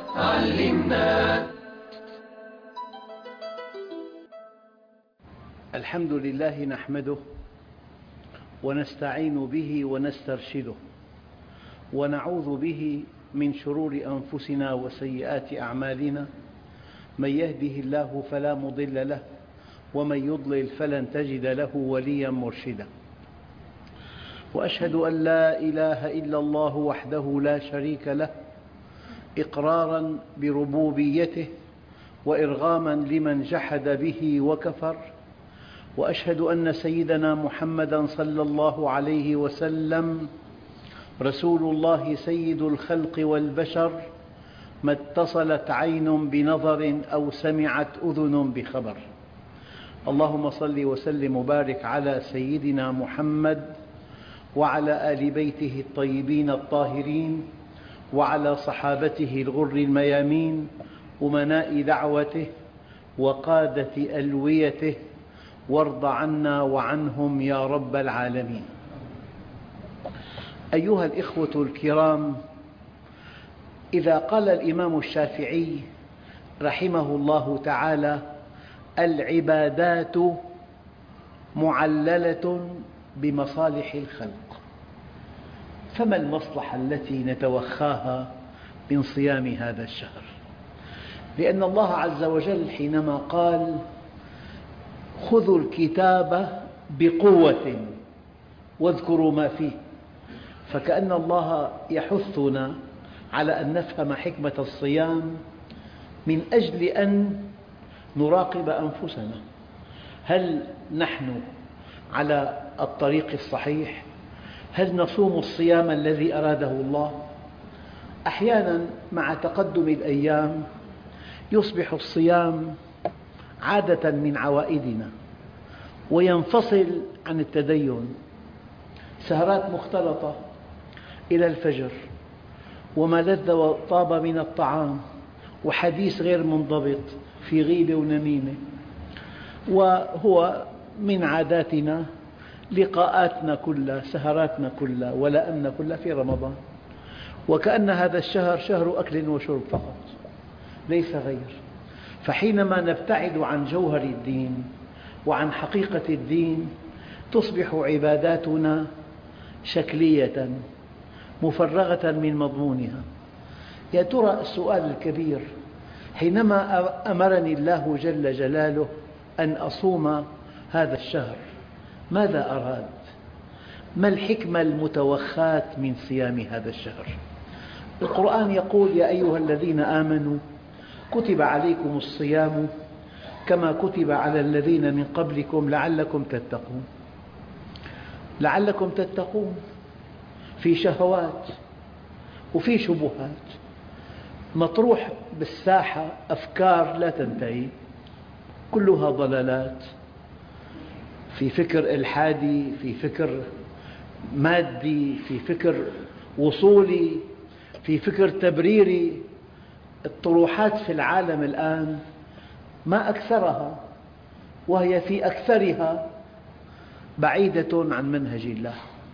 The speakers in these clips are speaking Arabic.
علمنا. الحمد لله نحمده ونستعين به ونسترشده ونعوذ به من شرور أنفسنا وسيئات أعمالنا، من يهده الله فلا مضل له ومن يضلل فلن تجد له وليا مرشدا. وأشهد أن لا إله إلا الله وحده لا شريك له، إقرارا بربوبيته وإرغاما لمن جحد به وكفر. وأشهد أن سيدنا محمدا صلى الله عليه وسلم رسول الله سيد الخلق والبشر، ما اتصلت عين بنظر أو سمعت أذن بخبر. اللهم صل وسلم وبارك على سيدنا محمد وعلى آل بيته الطيبين الطاهرين وعلى صحابته الغر الميامين، أمناء دعوته وقادة ألويته، وارض عنا وعنهم يا رب العالمين. أيها الإخوة الكرام، إذا قال الإمام الشافعي رحمه الله تعالى: العبادات معللة بمصالح الخلق، فما المصلحة التي نتوخاها من صيام هذا الشهر؟ لأن الله عز وجل حينما قال: خذوا الكتاب بقوة واذكروا ما فيه، فكأن الله يحثنا على أن نفهم حكمة الصيام من أجل أن نراقب أنفسنا. هل نحن على الطريق الصحيح؟ هل نصوم الصيام الذي أراده الله؟ أحيانا مع تقدم الأيام يصبح الصيام عادة من عوائدنا وينفصل عن التدين، سهرات مختلطة إلى الفجر، وما لذ وطاب من الطعام، وحديث غير منضبط في غيبة ونميمة، وهو من عاداتنا لقاءاتنا كلها، سهراتنا كلها، ولأمنا كلها في رمضان، وكأن هذا الشهر شهر أكل وشرب فقط ليس غير. فحينما نبتعد عن جوهر الدين وعن حقيقة الدين تصبح عباداتنا شكلية مفرغة من مضمونها. يا ترى السؤال الكبير، حينما أمرني الله جل جلاله أن أصوم هذا الشهر ماذا أراد؟ ما الحكمة المتوخاة من صيام هذا الشهر؟ القرآن يقول: يا أيها الذين آمنوا كتب عليكم الصيام كما كتب على الذين من قبلكم لعلكم تتقون. لعلكم تتقون في شهوات وفي شبهات، مطروح بالساحة أفكار لا تنتهي، كلها ضلالات، في فكر إلحادي، في فكر مادي، في فكر وصولي، في فكر تبريري. الطروحات في العالم الآن ما أكثرها، وهي في أكثرها بعيدة عن منهج الله.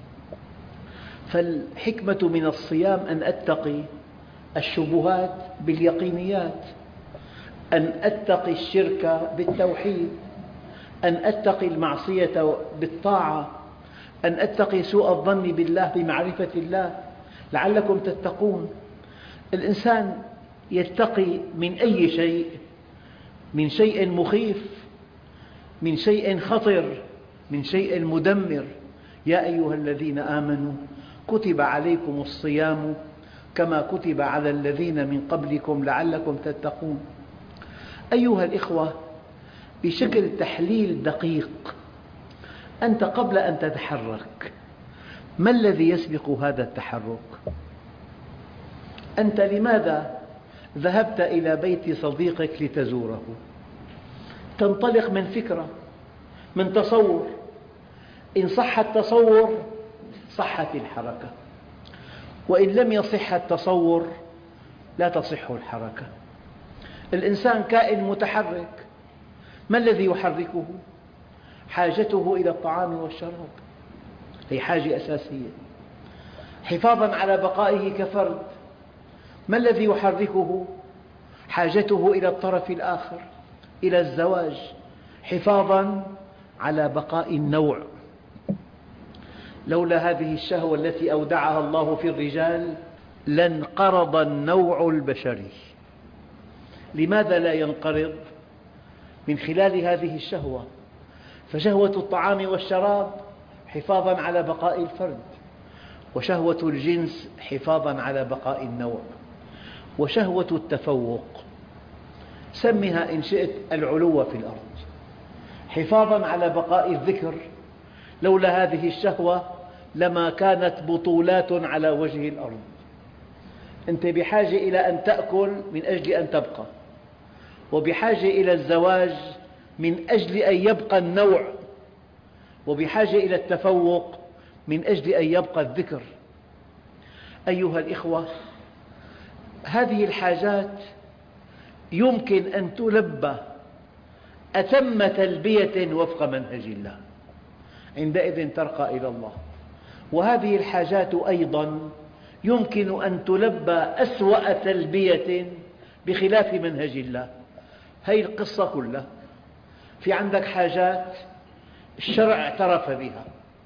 فالحكمة من الصيام أن أتقي الشبهات باليقينيات، أن أتقي الشرك بالتوحيد، أن أتقي المعصية بالطاعة، أن أتقي سوء الظن بالله بمعرفة الله. لعلكم تتقون. الإنسان يتقي من أي شيء؟ من شيء مخيف، من شيء خطر، من شيء مدمر. يا أيها الذين آمنوا كتب عليكم الصيام كما كتب على الذين من قبلكم لعلكم تتقون. أيها الإخوة، بشكل تحليل دقيق، أنت قبل أن تتحرك ما الذي يسبق هذا التحرك؟ أنت لماذا ذهبت إلى بيت صديقك لتزوره؟ تنطلق من فكرة، من تصور. إن صح التصور صحت الحركة، وإن لم يصح التصور لا تصح الحركة. الإنسان كائن متحرك، ما الذي يحركه؟ حاجته إلى الطعام والشراب، هي حاجة أساسية. حفاظا على بقائه كفرد، ما الذي يحركه؟ حاجته إلى الطرف الآخر، إلى الزواج، حفاظا على بقاء النوع. لولا هذه الشهوة التي أودعها الله في الرجال لانقرض النوع البشري. لماذا لا ينقرض؟ من خلال هذه الشهوة. فشهوة الطعام والشراب حفاظا على بقاء الفرد، وشهوة الجنس حفاظا على بقاء النوع، وشهوة التفوق سمها إن شئت العلو في الأرض حفاظا على بقاء الذكر. لولا هذه الشهوة لما كانت بطولات على وجه الأرض. أنت بحاجة إلى أن تأكل من أجل أن تبقى، وبحاجة إلى الزواج من أجل أن يبقى النوع، وبحاجة إلى التفوق من أجل أن يبقى الذكر. أيها الإخوة، هذه الحاجات يمكن أن تلبى أتم تلبية وفق منهج الله، عندئذ ترقى إلى الله. وهذه الحاجات أيضا يمكن أن تلبى أسوأ تلبية بخلاف منهج الله. هذه القصة كلها. في عندك حاجات الشرع اعترف بها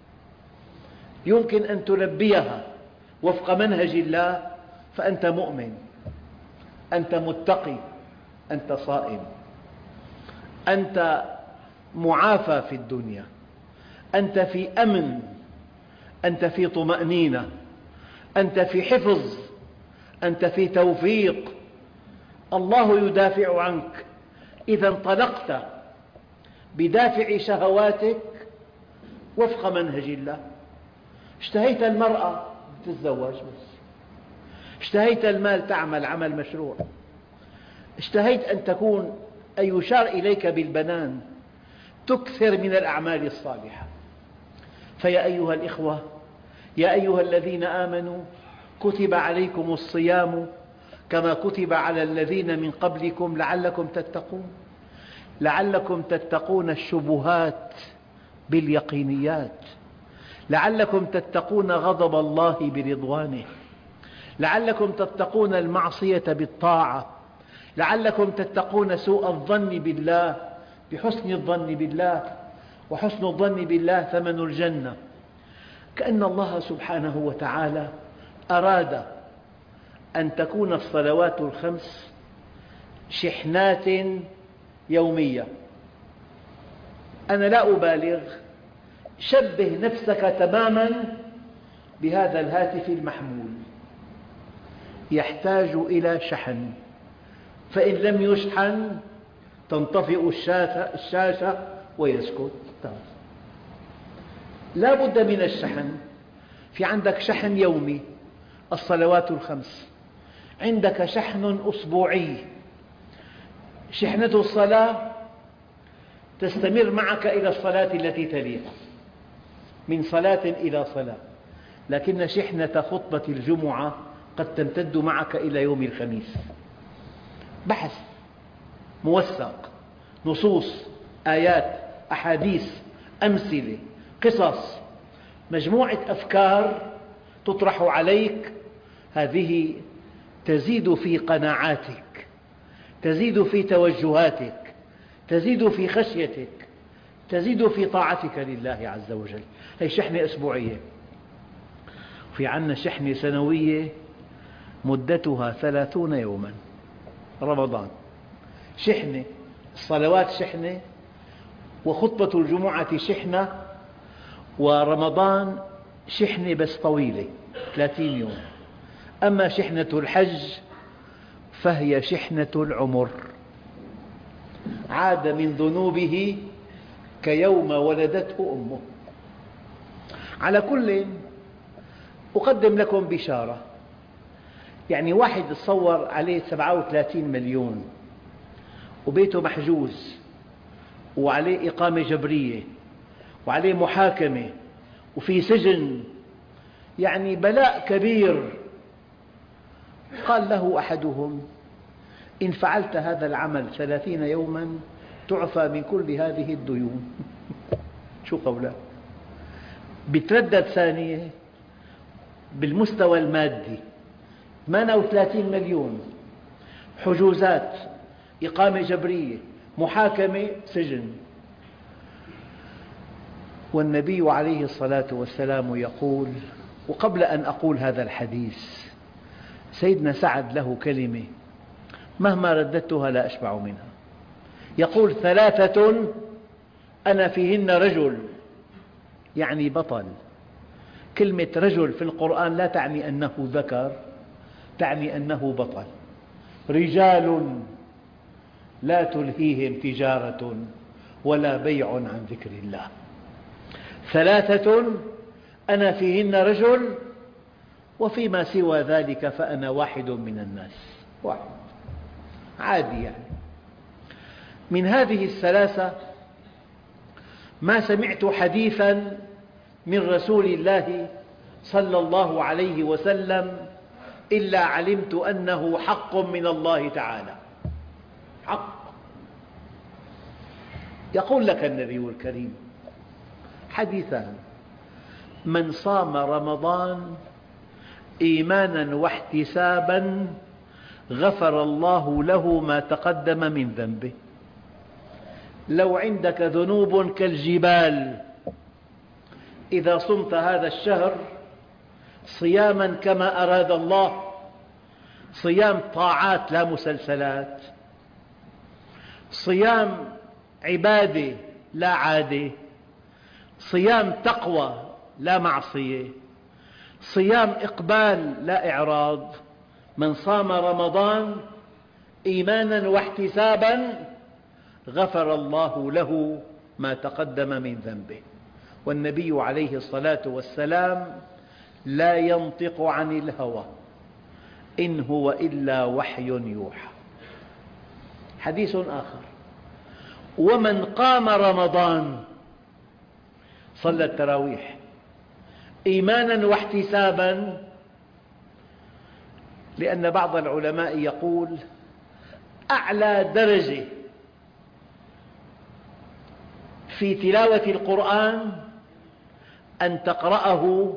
يمكن أن تلبيها وفق منهج الله، فأنت مؤمن، أنت متقي، أنت صائم، أنت معافى في الدنيا، أنت في أمن، أنت في طمأنينة، أنت في حفظ، أنت في توفيق، الله يدافع عنك. إذا انطلقت بدافع شهواتك وفق منهج الله. اشتهيت المرأة تتزوج، بس اشتهيت المال تعمل عمل مشروع، اشتهيت أن يشار إليك بالبنان تكثر من الأعمال الصالحة. فيا أيها الإخوة، يا أيها الذين آمنوا كتب عليكم الصيام كما كتب على الذين من قبلكم لعلكم تتقون. لعلكم تتقون الشبهات باليقينيات، لعلكم تتقون غضب الله برضوانه، لعلكم تتقون المعصية بالطاعة، لعلكم تتقون سوء الظن بالله بحسن الظن بالله، وحسن الظن بالله ثمن الجنة. كأن الله سبحانه وتعالى أراد أن تكون الصلوات الخمس شحنات يومية. أنا لا أبالغ، شبه نفسك تماما بهذا الهاتف المحمول، يحتاج إلى شحن، فإن لم يشحن تنطفئ الشاشة ويسكت. لا بد من الشحن. في عندك شحن يومي الصلوات الخمس، عندك شحن أسبوعي، شحنة الصلاة تستمر معك إلى الصلاة التي تليها، من صلاة إلى صلاة، لكن شحنة خطبة الجمعة قد تمتد معك إلى يوم الخميس. بحث موثق، نصوص، آيات، أحاديث، أمثلة، قصص، مجموعة أفكار تطرح عليك. هذه تزيد في قناعاتك، تزيد في توجهاتك، تزيد في خشيتك، تزيد في طاعتك لله عز وجل. هذه شحنة أسبوعية. في عندنا شحنة سنوية مدتها 30 يوما. رمضان شحنة، الصلوات شحنة، وخطبة الجمعة شحنة، ورمضان شحنة بس طويلة 30 يوم. أما شحنة الحج فهي شحنة العمر، عاد من ذنوبه كيوم ولدته أمه. على كل، أقدم لكم بشارة. يعني واحد تصور عليه 37 مليون وبيته محجوز وعليه إقامة جبرية وعليه محاكمة وفي سجن، يعني بلاء كبير. قال له أحدهم: إن فعلت هذا العمل 30 يوما تعفى من كل هذه الديون. شو قوله؟ بتردد ثانية بالمستوى المادي 38 مليون، حجوزات، إقامة جبرية، محاكمة، سجن. والنبي عليه الصلاة والسلام يقول، وقبل أن أقول هذا الحديث سيدنا سعد له كلمة مهما رددتها لا أشبع منها. يقول: 3 أنا فيهن رجل، يعني بطل. كلمة رجل في القرآن لا تعني أنه ذكر، تعني أنه بطل. رجال لا تلهيهم تجارة ولا بيع عن ذكر الله. 3 أنا فيهن رجل، وفيما سوى ذلك فأنا واحد من الناس. واحد عادي يعني. من هذه ال3 ما سمعت حديثا من رسول الله صلى الله عليه وسلم إلا علمت أنه حق من الله تعالى. حق. يقول لك النبي الكريم حديثان: من صام رمضان إيمانا واحتسابا غفر الله له ما تقدم من ذنبه. لو عندك ذنوب كالجبال، إذا صمت هذا الشهر صياما كما أراد الله، صيام طاعات لا مسلسلات، صيام عبادة لا عادة، صيام تقوى لا معصية، صيام إقبال لا إعراض. من صام رمضان إيمانا واحتسابا غفر الله له ما تقدم من ذنبه. والنبي عليه الصلاة والسلام لا ينطق عن الهوى إن هو إلا وحي يوحى. حديث آخر: ومن قام رمضان، صلى التراويح إيمانا واحتسابا، لأن بعض العلماء يقول أعلى درجة في تلاوة القرآن أن تقرأه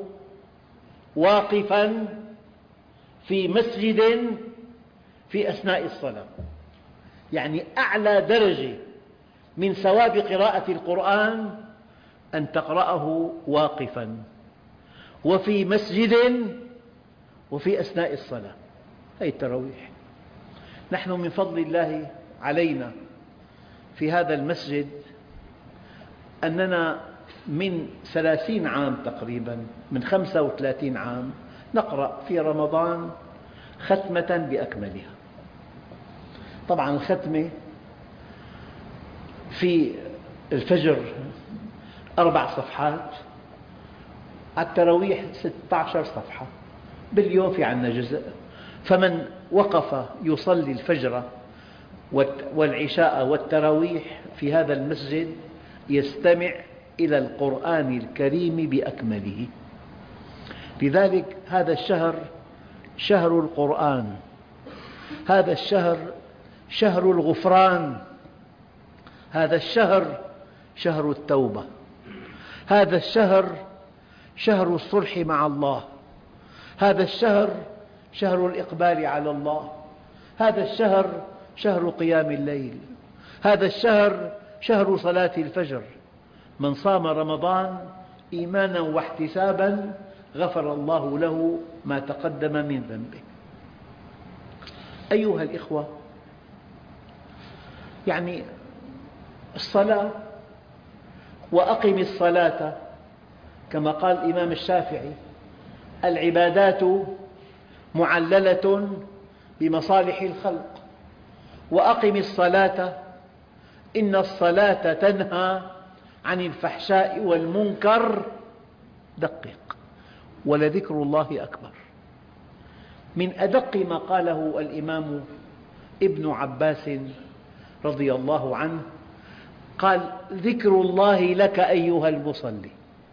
واقفا في مسجد في أثناء الصلاة. يعني أعلى درجة من ثواب قراءة القرآن أن تقرأه واقفا وفي مسجد وفي أثناء الصلاة. هذه التراويح. نحن من فضل الله علينا في هذا المسجد أننا من 30 عام تقريبا، من 35 عام نقرأ في رمضان ختمة بأكملها. طبعا الختمة في الفجر 4 صفحات، على التراويح 16 صفحة، باليوم في عنا جزء. فمن وقف يصلي الفجر والعشاء والتراويح في هذا المسجد يستمع إلى القرآن الكريم بأكمله. لذلك هذا الشهر شهر القرآن، هذا الشهر شهر الغفران، هذا الشهر شهر التوبة، هذا الشهر شهر الصلح مع الله، هذا الشهر شهر الإقبال على الله، هذا الشهر شهر قيام الليل، هذا الشهر شهر صلاة الفجر. من صام رمضان إيمانا واحتسابا غفر الله له ما تقدم من ذنبه. أيها الإخوة، يعني الصلاة، وأقم الصلاة كما قال الإمام الشافعي: العبادات معللة بمصالح الخلق، وأقم الصلاة إن الصلاة تنهى عن الفحشاء والمنكر. دقق: ولذكر الله أكبر. من أدق ما قاله الإمام ابن عباس رضي الله عنه قال: ذكر الله لك أيها المصلي.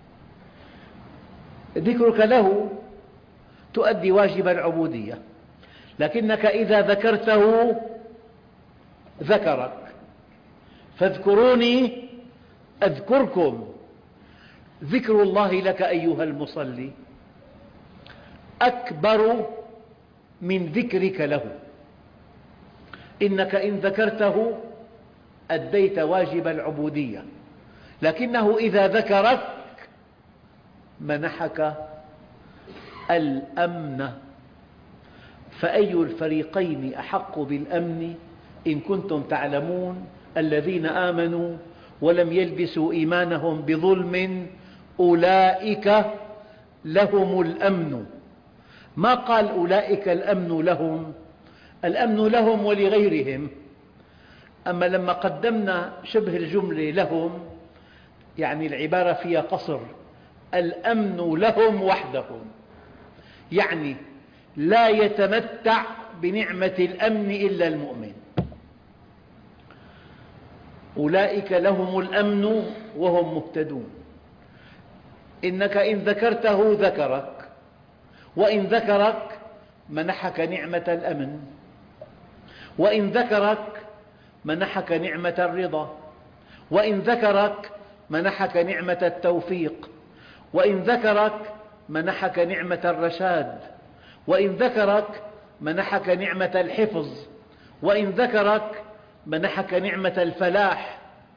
ذكرك له تؤدي واجب العبودية، لكنك إذا ذكرته ذكرك. فاذكروني أذكركم. ذكر الله لك أيها المصلي أكبر من ذكرك له. إنك إن ذكرته أديت واجب العبودية، لكنه إذا ذكرك منحك الأمن. فأي الفريقين أحق بالأمن إن كنتم تعلمون؟ الذين آمنوا ولم يلبسوا إيمانهم بظلم أولئك لهم الأمن. ما قال أولئك الأمن لهم، الأمن لهم ولغيرهم. أما لما قدمنا شبه الجملة لهم، يعني العبارة فيها قصر، الأمن لهم وحدهم، يعني لا يتمتع بنعمة الأمن إلا المؤمن. أولئك لهم الأمن وهم مهتدون. إنك إن ذكرته ذكرك، وإن ذكرك منحك نعمة الأمن، وإن ذكرك منحك نعمة الرضا، وإن ذكرك منحك نعمة التوفيق، وإن ذكرك منحك نعمة الرشاد، وإن ذكرك منحك نعمة الحفظ، وإن ذكرك منحك نعمة الفلاح.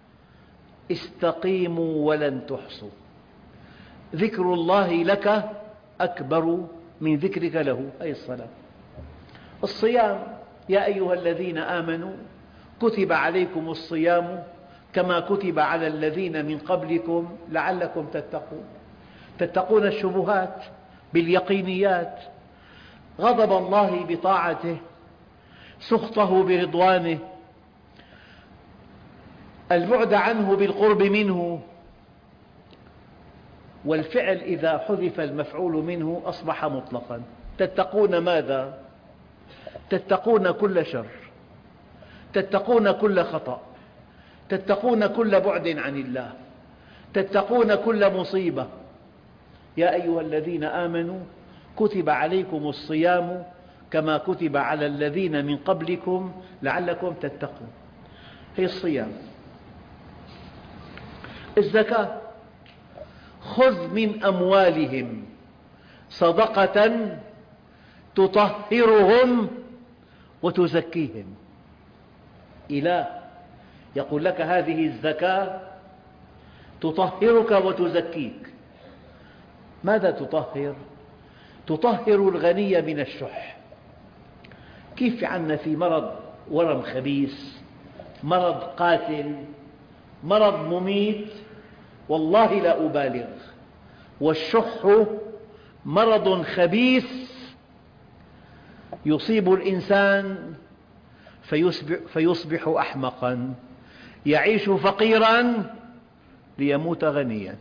استقيموا ولن تحصوا. ذكر الله لك أكبر من ذكرك له، أي الصلاة. الصيام، يا أيها الذين آمنوا كتب عليكم الصيام كما كتب على الذين من قبلكم لعلكم تتقون. تتقون الشبهات باليقينيات، غضب الله بطاعته، سخطه برضوانه، البعد عنه بالقرب منه. والفعل إذا حذف المفعول منه أصبح مطلقا. تتقون ماذا؟ تتقون كل شر، تتقون كل خطأ، تتقون كل بعد عن الله، تتقون كل مصيبة. يا أيها الذين آمنوا كتب عليكم الصيام كما كتب على الذين من قبلكم لعلكم تتقون. هي الصيام. الزكاة، خذ من أموالهم صدقة تطهرهم وتزكيهم. إله يقول لك هذه الزكاة تطهرك وتزكيك. ماذا تطهر؟ تطهر الغني من الشح. كيف عندنا في مرض ورم خبيث، مرض قاتل، مرض مميت، والله لا أبالغ، والشح مرض خبيث يصيب الإنسان فيصبح أحمقا، يعيش فقيرا ليموت غنيا.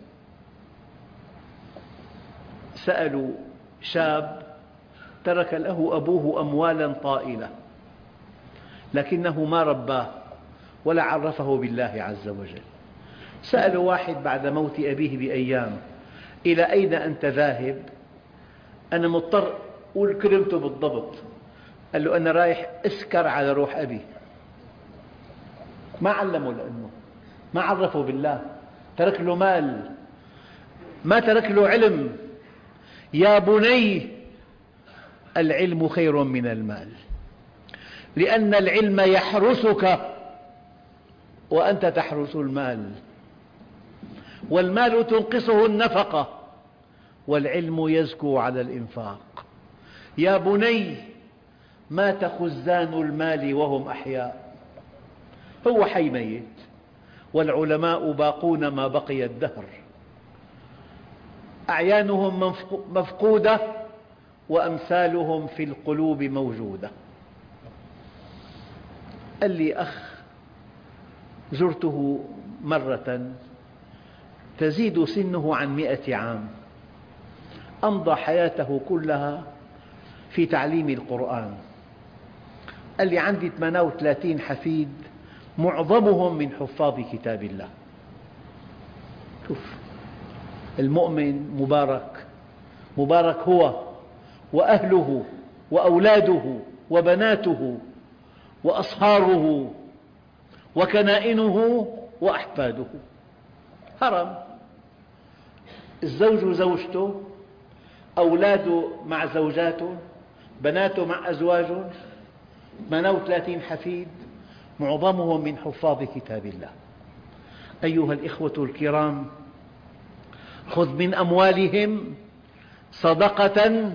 سألوا شاب ترك له أبوه أموالا طائلة، لكنه ما رباه ولا عرفه بالله عز وجل. سألوا واحد بعد موت أبيه بأيام: إلى أين أنت ذاهب؟ أنا مضطر أقول كلمته بالضبط. قال له: أنا رايح أسكر على روح أبي. ما علمه، لأنه ما عرفه بالله، ترك له مال، ما ترك له علم. يا بني، العلم خير من المال، لأن العلم يحرسك وأنت تحرس المال، والمال تنقصه النفقة، والعلم يزكو على الإنفاق. يا بني، مات خزان المال وهم أحياء. هو حي ميت، والعلماء باقون ما بقي الدهر، أعيانهم مفقودة وأمثالهم في القلوب موجودة. قال لي أخ زرته مرة تزيد سنه عن 100 عام، أمضى حياته كلها في تعليم القرآن. قال لي عندي 38 حفيد، معظمهم من حفاظ كتاب الله. شوف، المؤمن مبارك، مبارك هو وأهله وأولاده وبناته وأصهاره وكنائنه وأحفاده. هرم، الزوج زوجته، أولاده مع زوجاته، بناته مع أزواجهم، 38 حفيد معظمهم من حفاظ كتاب الله. أيها الإخوة الكرام، خذ من أموالهم صدقة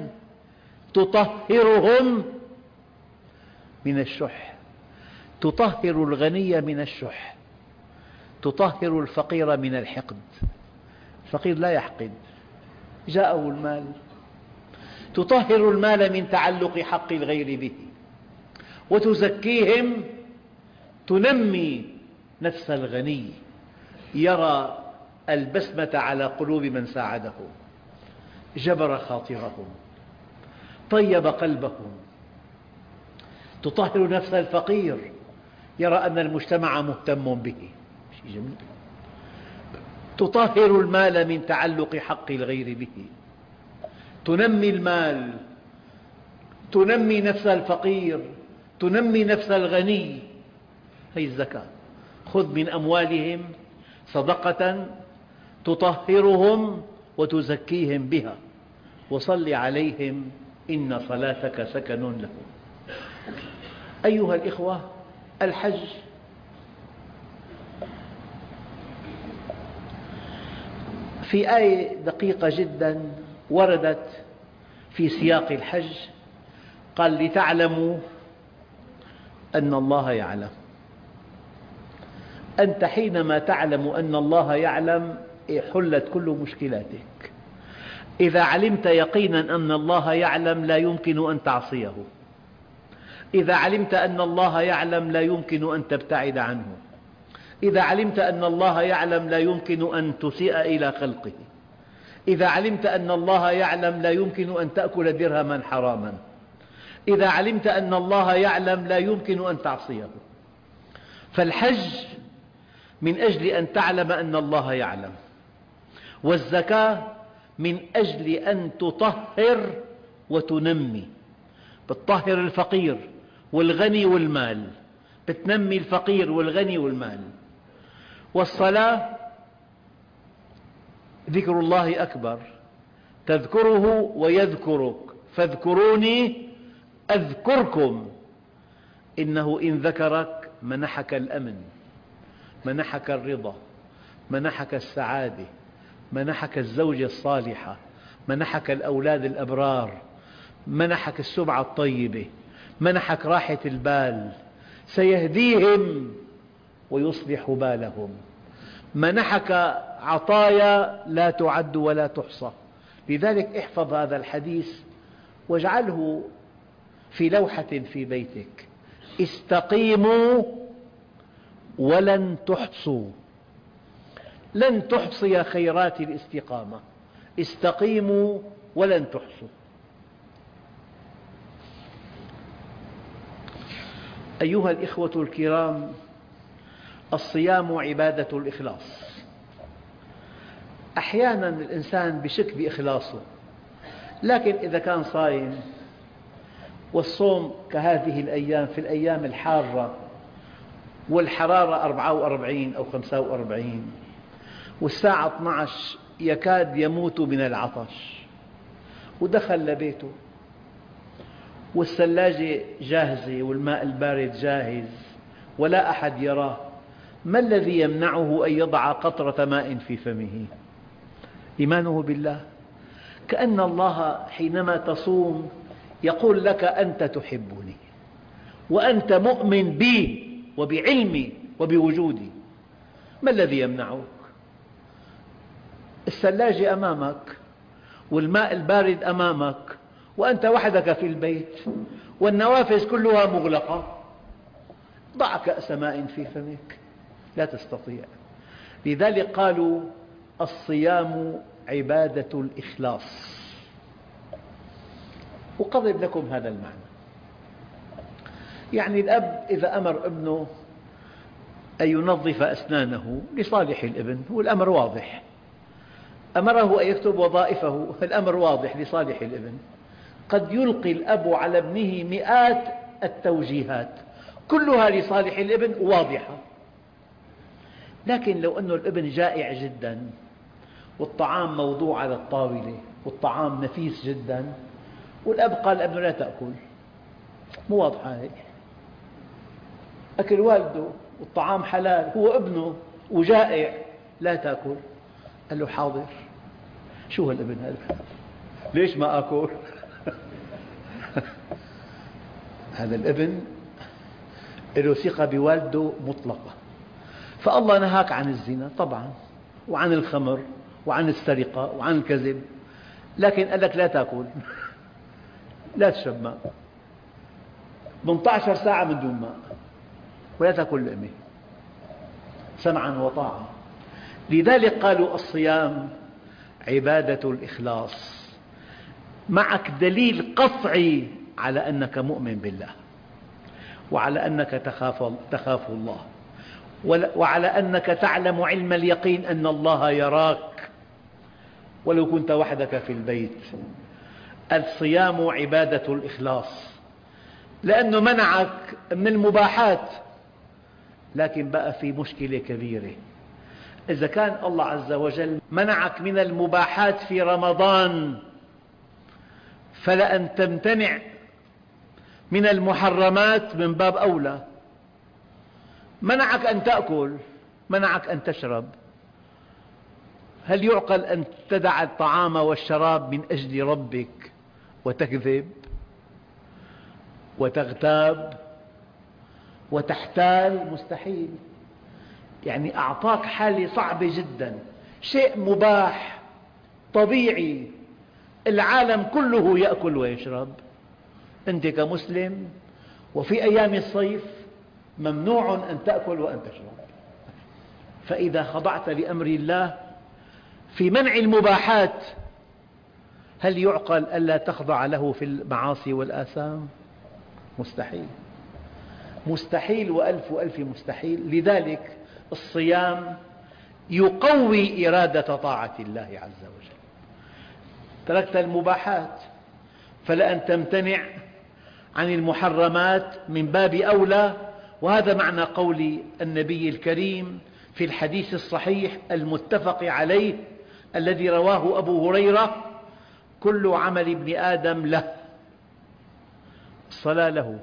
تطهرهم من الشح، تطهر الغني من الشح، تطهر الفقير من الحقد. الفقير لا يحقد، جاءه المال. تطهر المال من تعلق حق الغير به، وتزكيهم، تنمي نفس الغني، يرى البسمة على قلوب من ساعده، جبر خاطرهم، طيب قلبهم. تطهر نفس الفقير، يرى أن المجتمع مهتم به. شيء جميل. تطهر المال من تعلق حق الغير به، تنمي المال، تنمي نفس الفقير، تنمي نفس الغني. هذه الزكاة. خذ من أموالهم صدقة تطهرهم وتزكيهم بها وصل عليهم إن صلاتك سكن لهم. أيها الإخوة، الحج في آية دقيقة جدا وردت في سياق الحج، قال لتعلموا أن الله يعلم. أنت حينما تعلم أن الله يعلم حلت كل مشكلاتك. إذا علمت يقينا أن الله يعلم لا يمكن أن تعصيه، إذا علمت أن الله يعلم لا يمكن أن تبتعد عنه، إذا علمت أن الله يعلم لا يمكن أن تسيء إلى خلقه، إذا علمت أن الله يعلم لا يمكن أن تأكل درهما حراما، إذا علمت أن الله يعلم لا يمكن أن تعصيه. فالحج من أجل أن تعلم أن الله يعلم، والزكاة من أجل أن تطهر وتنمي. بتطهر الفقير والغني والمال، بتنمي الفقير والغني والمال. والصلاة ذكر الله أكبر، تذكره ويذكرك، فاذكروني أذكركم. إنه إن ذكرك منحك الأمن، منحك الرضا، منحك السعادة، منحك الزوجة الصالحة، منحك الأولاد الأبرار، منحك السمعة الطيبة، منحك راحة البال، سيهديهم ويصلح بالهم، منحك عطايا لا تعد ولا تحصى. لذلك احفظ هذا الحديث واجعله في لوحة في بيتك: استقيموا ولن تحصوا. لن تحصي خيرات الاستقامة، استقيموا ولن تحصوا. أيها الإخوة الكرام، الصيام عبادة الإخلاص. أحيانا الإنسان يشك بإخلاصه، لكن إذا كان صائم، والصوم كهذه الأيام في الأيام الحارة والحرارة 44 أو 45 والساعة 12 يكاد يموت من العطش، ودخل لبيته والثلاجة جاهزة والماء البارد جاهز ولا أحد يراه، ما الذي يمنعه أن يضع قطرة ماء في فمه؟ إيمانه بالله. كأن الله حينما تصوم يقول لك: أنت تحبني وأنت مؤمن بي وبعلمي وبوجودي، ما الذي يمنعك؟ الثلاجة أمامك والماء البارد أمامك وأنت وحدك في البيت والنوافذ كلها مغلقة، ضع كأس ماء في فمك، لا تستطيع. لذلك قالوا: الصيام عبادة الإخلاص. أقرب لكم هذا المعنى. يعني الأب إذا أمر ابنه أن ينظف أسنانه لصالح الابن، هو الأمر واضح. أمره أن يكتب وظائفه، الأمر واضح لصالح الابن. قد يلقي الأب على ابنه مئات التوجيهات كلها لصالح الابن واضحة، لكن لو أن الابن جائع جدا والطعام موضوع على الطاولة والطعام نفيس جدا والأب قال لابنه لا تأكل، مو واضحة هيك، أكل والده والطعام حلال، هو ابنه وجائع، لا تأكل. قال له حاضر. شو هالابن هذا؟ ليش ما أكل؟ هذا الابن له ثقة بوالده مطلقة. فالله نهاك عن الزنا طبعا، وعن الخمر، وعن السرقة، وعن الكذب، لكن قال لك لا تأكل، لا تشرب ماء 18 ساعة من دون ماء، ولا تأكل لقمة، سمعا وطاعة. لذلك قالوا الصيام عبادة الإخلاص. معك دليل قطعي على أنك مؤمن بالله، وعلى أنك تخاف الله، وعلى أنك تعلم علم اليقين أن الله يراك ولو كنت وحدك في البيت. الصيام عبادة الإخلاص، لأنه منعك من المباحات. لكن بقى في مشكلة كبيرة، إذا كان الله عز وجل منعك من المباحات في رمضان، فلأن تمتنع من المحرمات من باب أولى. منعك أن تأكل، منعك أن تشرب، هل يعقل أن تدع الطعام والشراب من أجل ربك وتكذب وتغتاب وتحتال؟ مستحيل. يعني أعطاك حالة صعبة جدا، شيء مباح طبيعي، العالم كله يأكل ويشرب، أنت كمسلم وفي أيام الصيف ممنوع أن تأكل وأن تشرب. فإذا خضعت لأمر الله في منع المباحات، هل يعقل ألا تخضع له في المعاصي والآثام؟ مستحيل، مستحيل وألف ألف مستحيل. لذلك الصيام يقوي إرادة طاعة الله عز وجل. تركت المباحات، فلأن تمتنع عن المحرمات من باب أولى. وهذا معنى قول النبي الكريم في الحديث الصحيح المتفق عليه الذي رواه أبو هريرة: كل عمل ابن آدم له، الصلاة له،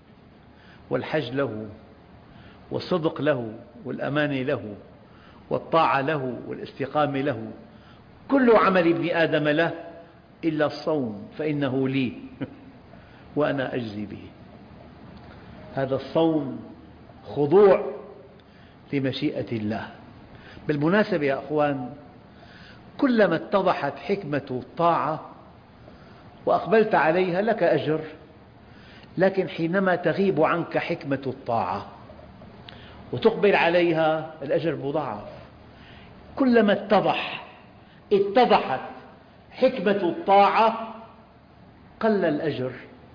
والحج له، والصدق له، والأمانة له، والطاعة له، والاستقامة له. كل عمل ابن آدم له إلا الصوم فإنه لي وأنا أجزي به. هذا الصوم خضوع لمشيئة الله. بالمناسبة يا أخوان، كلما اتضحت حكمة الطاعة وأقبلت عليها لك أجر، لكن حينما تغيب عنك حكمة الطاعة وتقبل عليها الأجر مضاعف. كلما اتضحت حكمة الطاعة قل الأجر،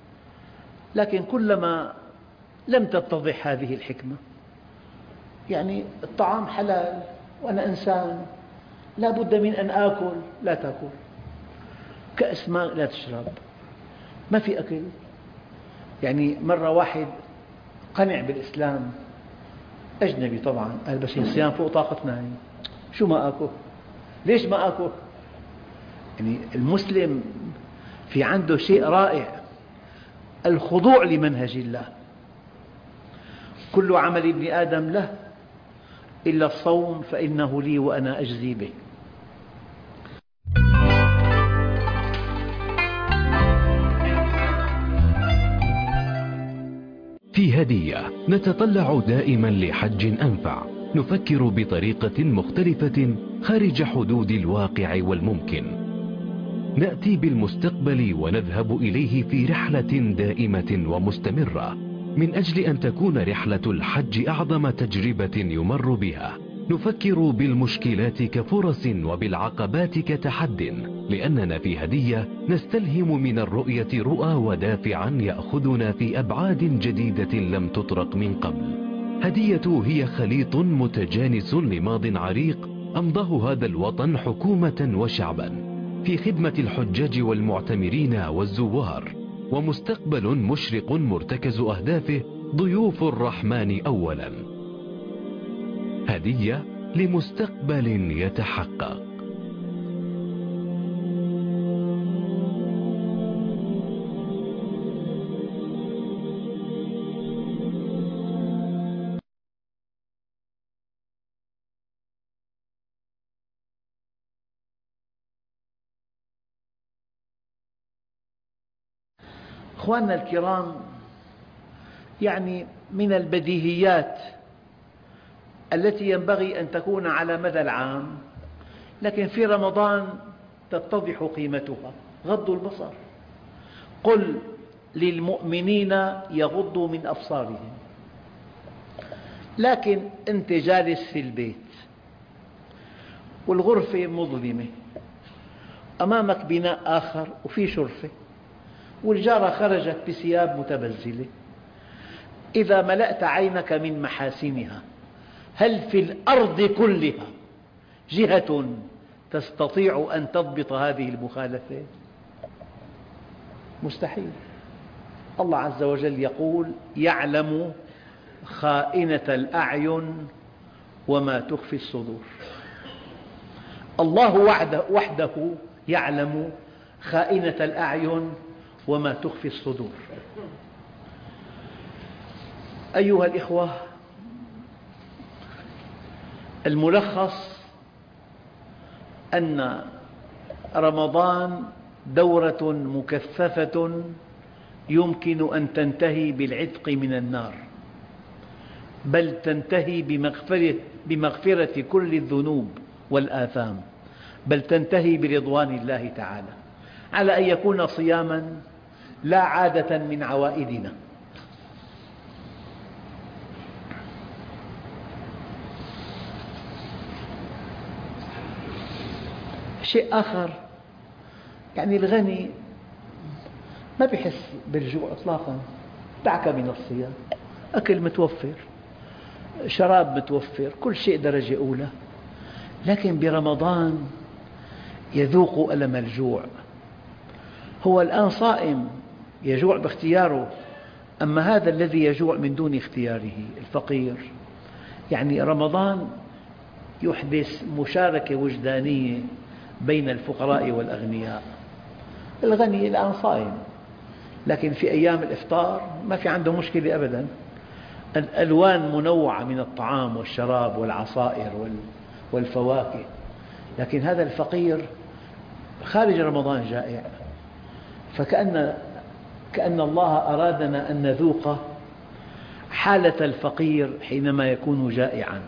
لكن كلما لم تتضح هذه الحكمة، يعني الطعام حلال وأنا إنسان لا بد من أن آكل، لا تأكل. كأس ماء لا تشرب، ما في أكل. يعني مرة واحد قنع بالإسلام، أجنبي طبعا، قال بس الصيام فوق طاقتنا، شو ما آكل؟ ليش ما آكل؟ يعني المسلم في عنده شيء رائع، الخضوع لمنهج الله. كل عمل ابن آدم له إلا الصوم فإنه لي وأنا أجزي به. في هدية نتطلع دائما لحج أنفع، نفكر بطريقة مختلفة خارج حدود الواقع والممكن. نأتي بالمستقبل ونذهب إليه في رحلة دائمة ومستمرة، من أجل أن تكون رحلة الحج أعظم تجربة يمر بها. نفكر بالمشكلات كفرص وبالعقبات كتحد، لأننا في هدية نستلهم من الرؤية رؤى ودافعا يأخذنا في أبعاد جديدة لم تطرق من قبل. هدية هي خليط متجانس لماض عريق أمضاه هذا الوطن حكومة وشعبا في خدمة الحجاج والمعتمرين والزوار، ومستقبل مشرق مرتكز أهدافه ضيوف الرحمن أولا. هدية لمستقبل يتحقق. أخواننا الكرام، يعني من البديهيات التي ينبغي أن تكون على مدى العام، لكن في رمضان تتضح قيمتها، غض البصر. قل للمؤمنين يغضوا من أبصارهم. لكن أنت جالس في البيت والغرفة مظلمة، أمامك بناء آخر وفي شرفة، والجارة خرجت بثياب متبذلة. إذا ملأت عينك من محاسنها، هل في الأرض كلها جهة تستطيع أن تضبط هذه المخالفة؟ مستحيل. الله عز وجل يقول: يعلم خائنة الأعين وما تخفي الصدور. الله وحده يعلم خائنة الأعين وما تخفي الصدور. أيها الإخوة، الملخص أن رمضان دورة مكثفة يمكن أن تنتهي بالعتق من النار، بل تنتهي بمغفرة كل الذنوب والآثام، بل تنتهي برضوان الله تعالى، على أن يكون صياما لا عادة من عوائدنا. شيء آخر، يعني الغني ما بيحس بالجوع إطلاقا، دعك من الصيام، أكل متوفر، شراب متوفر، كل شيء درجة أولى. لكن برمضان يذوق ألم الجوع. هو الآن صائم يجوع باختياره، أما هذا الذي يجوع من دون اختياره، الفقير. يعني رمضان يحدث مشاركة وجدانية بين الفقراء والأغنياء. الغني الآن صائم، لكن في أيام الإفطار ما في عنده مشكلة أبدا، الألوان منوعة من الطعام والشراب والعصائر والفواكه. لكن هذا الفقير خارج رمضان جائع، كأن الله أرادنا أن نذوق حالة الفقير حينما يكون جائعا.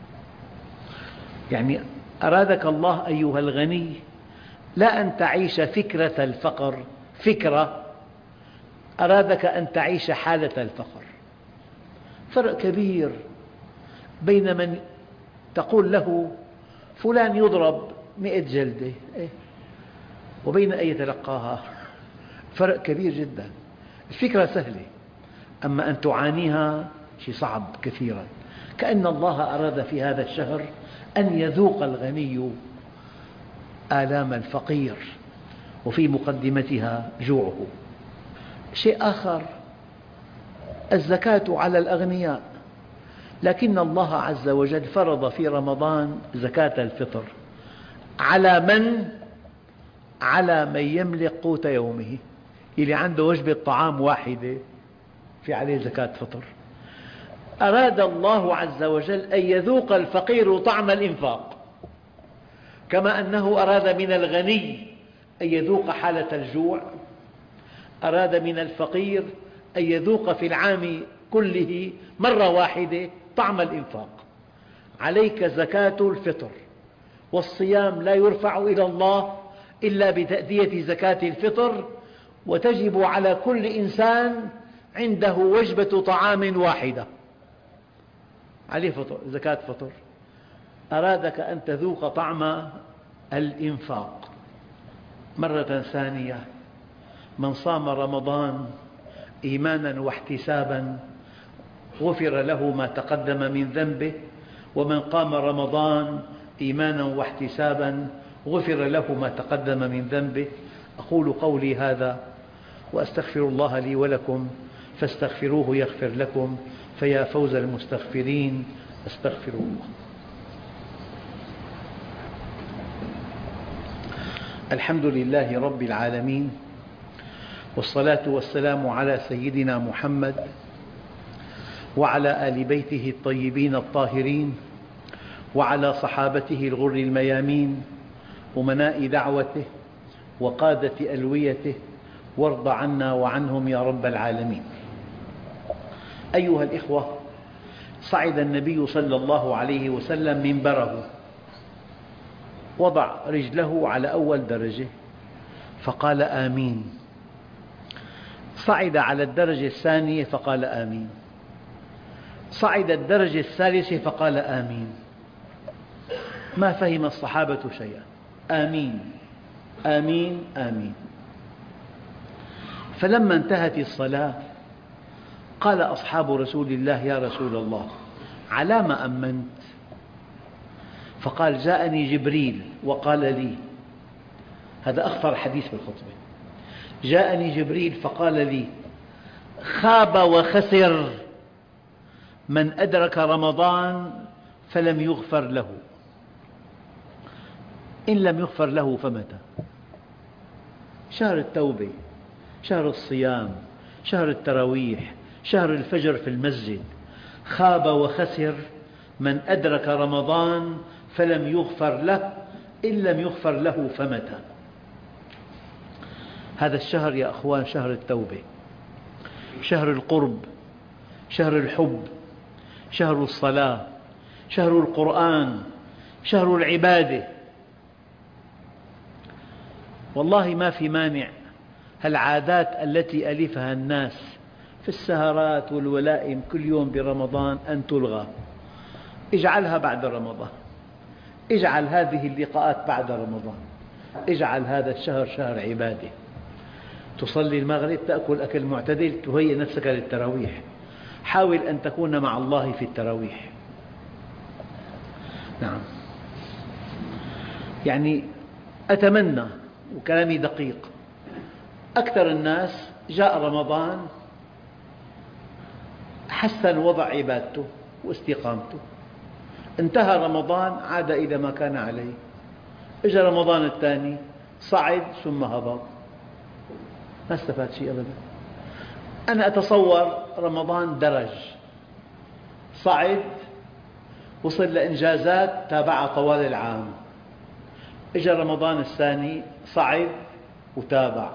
يعني أرادك الله أيها الغني لا أن تعيش فكرة الفقر فكرة، أرادك أن تعيش حالة الفقر. فرق كبير بين من تقول له فلان يضرب 100 جلدة وبين أن يتلقاها. فرق كبير جدا. الفكرة سهلة، أما أن تعانيها شيء صعب كثيرا. كأن الله أراد في هذا الشهر أن يذوق الغني آلام الفقير، وفي مقدمتها جوعه. شيء آخر، الزكاة على الأغنياء، لكن الله عز وجل فرض في رمضان زكاة الفطر على من يملك قوت يومه. اللي عنده وجبة طعام واحدة في عليه زكاة فطر. أراد الله عز وجل أن يذوق الفقير طعم الإنفاق، كما أنه أراد من الغني أن يذوق حالة الجوع، أراد من الفقير أن يذوق في العام كله مرة واحدة طعم الإنفاق. عليك زكاة الفطر، والصيام لا يرفع إلى الله إلا بتأدية زكاة الفطر، وتجب على كل إنسان عنده وجبة طعام واحدة عليه زكاة فطر. أرادك أن تذوق طعم الإنفاق. مرة ثانية، من صام رمضان إيمانا واحتسابا غفر له ما تقدم من ذنبه، ومن قام رمضان إيمانا واحتسابا غفر له ما تقدم من ذنبه. أقول قولي هذا وأستغفر الله لي ولكم فاستغفروه يغفر لكم، فيا فوز المستغفرين. أستغفر الله. الحمد لله رب العالمين، والصلاة والسلام على سيدنا محمد وعلى آل بيته الطيبين الطاهرين، وعلى صحابته الغر الميامين، أمناء دعوته وقادة ألويته وارض عنا وعنهم يا رب العالمين. أيها الإخوة، صعد النبي صلى الله عليه وسلم منبره، وضع رجله على أول درجة فقال آمين، صعد على الدرجة الثانية فقال آمين، صعد الدرجة الثالثة فقال آمين. ما فهم الصحابة شيئا، آمين آمين آمين. فلما انتهت الصلاة قال أصحاب رسول الله: يا رسول الله، على ما أمنت؟ فقال: جاءني جبريل وقال لي، هذا أخطر حديث بالخطبة، جاءني جبريل فقال لي: خاب وخسر من أدرك رمضان فلم يغفر له. إن لم يغفر له فمتى؟ شهر التوبة، شهر الصيام، شهر التراويح، شهر الفجر في المسجد. خاب وخسر من أدرك رمضان فلم يغفر له، إن لم يغفر له فمتى؟ هذا الشهر يا أخوان شهر التوبة، شهر القرب، شهر الحب، شهر الصلاة، شهر القرآن، شهر العبادة. والله ما في مانع العادات التي ألفها الناس في السهرات والولائم كل يوم برمضان أن تلغى. اجعلها بعد رمضان، اجعل هذه اللقاءات بعد رمضان، اجعل هذا الشهر شهر عبادة. تصلي المغرب، تأكل أكل معتدل، تهيئ نفسك للتراويح، حاول أن تكون مع الله في التراويح. نعم، يعني أتمنى، وكلامي دقيق، أكثر الناس جاء رمضان حسن وضع عبادته واستقامته، انتهى رمضان عاد إلى ما كان عليه، إجا رمضان الثاني صعد ثم هبط، ما استفاد شيء أبدا. أنا أتصور رمضان درج، صعد وصل لإنجازات تابعها طوال العام، إجا رمضان الثاني صعد وتابع،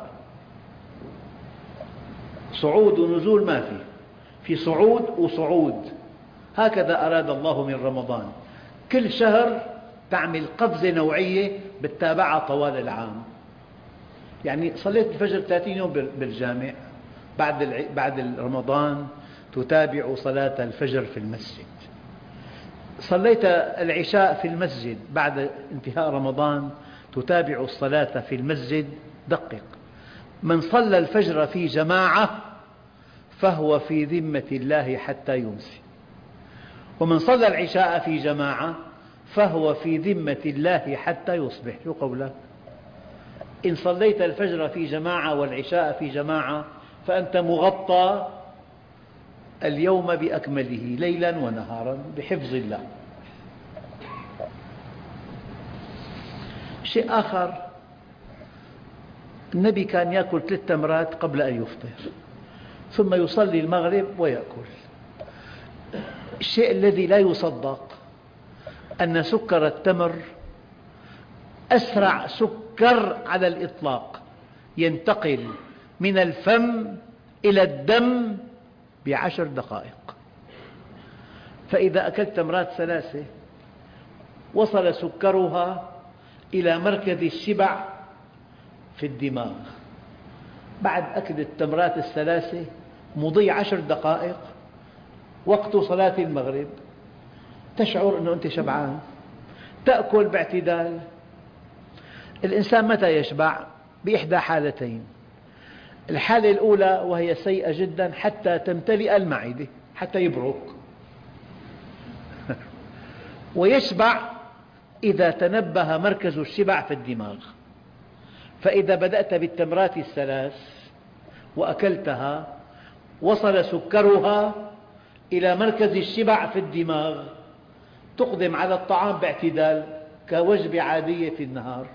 صعود ونزول ما في صعود وصعود. هكذا أراد الله من رمضان، كل شهر تعمل قفزة نوعية بتتابعها طوال العام. يعني صليت الفجر 30 يوم بالجامع، بعد رمضان تتابع صلاة الفجر في المسجد. صليت العشاء في المسجد بعد انتهاء رمضان، تتابع الصلاة في المسجد. دقق، من صلى الفجر في جماعة فهو في ذمة الله حتى يمسي، ومن صلى العشاء في جماعة فهو في ذمة الله حتى يصبح. شو قولك؟ إن صليت الفجر في جماعة والعشاء في جماعة فأنت مغطى اليوم بأكمله ليلا ونهارا بحفظ الله. شيء آخر، النبي كان يأكل 3 تمرات قبل أن يفطر، ثم يصلي المغرب ويأكل. الشيء الذي لا يصدق أن سكر التمر أسرع سكر على الإطلاق، ينتقل من الفم إلى الدم ب10 دقائق. فإذا أكلت تمرات 3 وصل سكرها إلى مركز الشبع في الدماغ. بعد أكل التمرات 3 مضي 10 دقائق وقت صلاة المغرب، تشعر أنه أنت شبعان، تأكل باعتدال. الإنسان متى يشبع؟ بإحدى حالتين: الحالة الأولى وهي سيئة جدا حتى تمتلئ المعدة، حتى يبرك، ويشبع إذا تنبه مركز الشبع في الدماغ. فإذا بدأت بالتمرات 3 وأكلتها وصل سكرها إلى مركز الشبع في الدماغ، تقدم على الطعام باعتدال كوجبة عادية في النهار.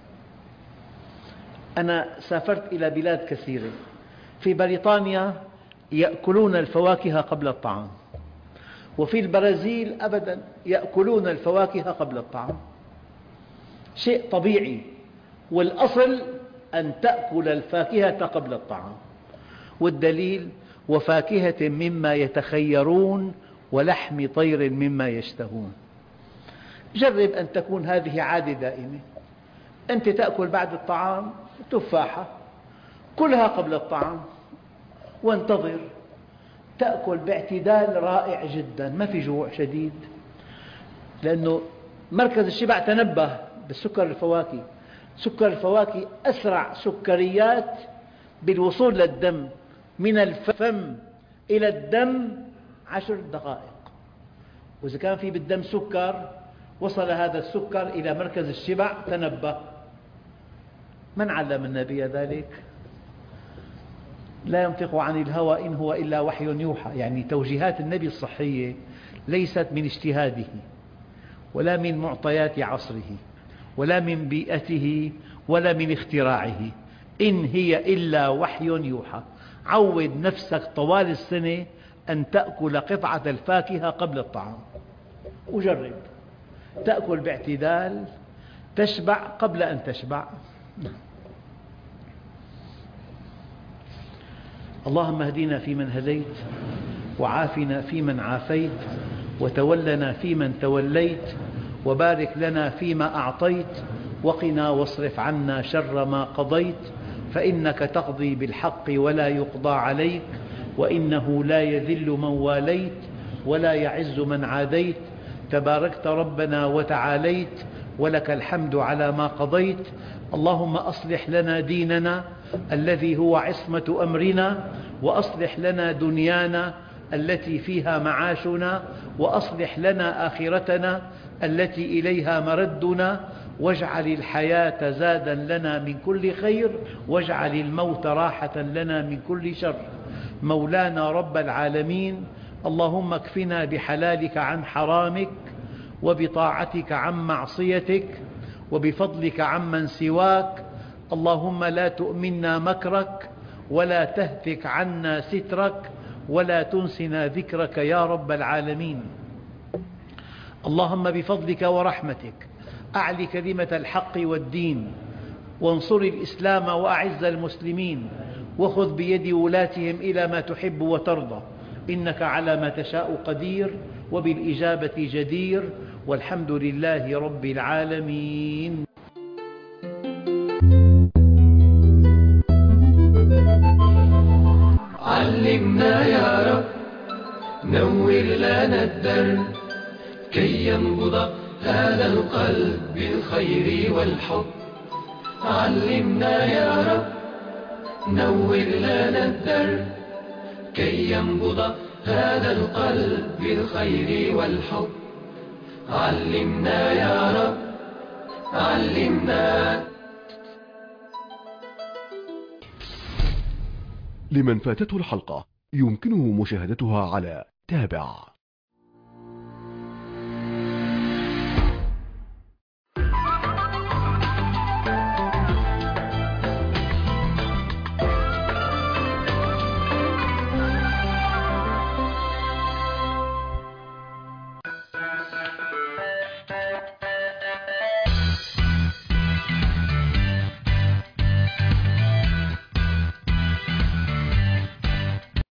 أنا سافرت إلى بلاد كثيرة، في بريطانيا يأكلون الفواكه قبل الطعام، وفي البرازيل أبدا يأكلون الفواكه قبل الطعام، شيء طبيعي. والأصل أن تأكل الفاكهة قبل الطعام، والدليل: وفاكهة مما يتخيرون ولحم طير مما يشتهون. جرب أن تكون هذه عادة دائمة، أنت تأكل بعد الطعام تفاحة، كلها قبل الطعام وانتظر، تأكل باعتدال رائع جدا، ما في جوع شديد، لأنه مركز الشبع تنبه بالسكر الفواكه. سكر الفواكه أسرع سكريات بالوصول للدم، من الفم إلى الدم 10 دقائق، وإذا كان في بالدم سكر وصل هذا السكر إلى مركز الشبع تنبه. من علم النبي ذلك؟ لا ينطق عن الهوى إن هو إلا وحي يوحى، يعني توجيهات النبي الصحية ليست من اجتهاده ولا من معطيات عصره ولا من بيئته ولا من اختراعه، إن هي إلا وحي يوحى. عود نفسك طوال السنة أن تأكل قطعة الفاكهة قبل الطعام، وجرب تأكل باعتدال، تشبع قبل أن تشبع. اللهم اهدنا فيمن هديت، وعافنا فيمن عافيت، وتولنا فيمن توليت، وبارك لنا فيما أعطيت، وقنا واصرف عنا شر ما قضيت، فإنك تقضي بالحق ولا يقضى عليك، وإنه لا يذل من واليت ولا يعز من عاديت، تباركت ربنا وتعاليت، ولك الحمد على ما قضيت. اللهم أصلح لنا ديننا الذي هو عصمة أمرنا، وأصلح لنا دنيانا التي فيها معاشنا، وأصلح لنا آخرتنا التي إليها مردنا، واجعل الحياة زادا لنا من كل خير، واجعل الموت راحة لنا من كل شر. مولانا رب العالمين، اللهم اكفنا بحلالك عن حرامك، وبطاعتك عن معصيتك، وبفضلك عمن سواك. اللهم لا تؤمنا مكرك، ولا تهتك عنا سترك، ولا تنسنا ذكرك يا رب العالمين. اللهم بفضلك ورحمتك أعل كلمة الحق والدين، وانصر الإسلام وأعز المسلمين، وخذ بيد ولاتهم إلى ما تحب وترضى، إنك على ما تشاء قدير، وبالإجابة جدير، والحمد لله رب العالمين. علمنا يا رب، نور لنا الدرب، كي ينبض هذا القلب بالخير والحب. علمنا يا رب، نور لنا الدرب، كي ينبض هذا القلب بالخير والحب. علمنا يا رب، علمنا. لمن فاتته الحلقة يمكنه مشاهدتها على تابع.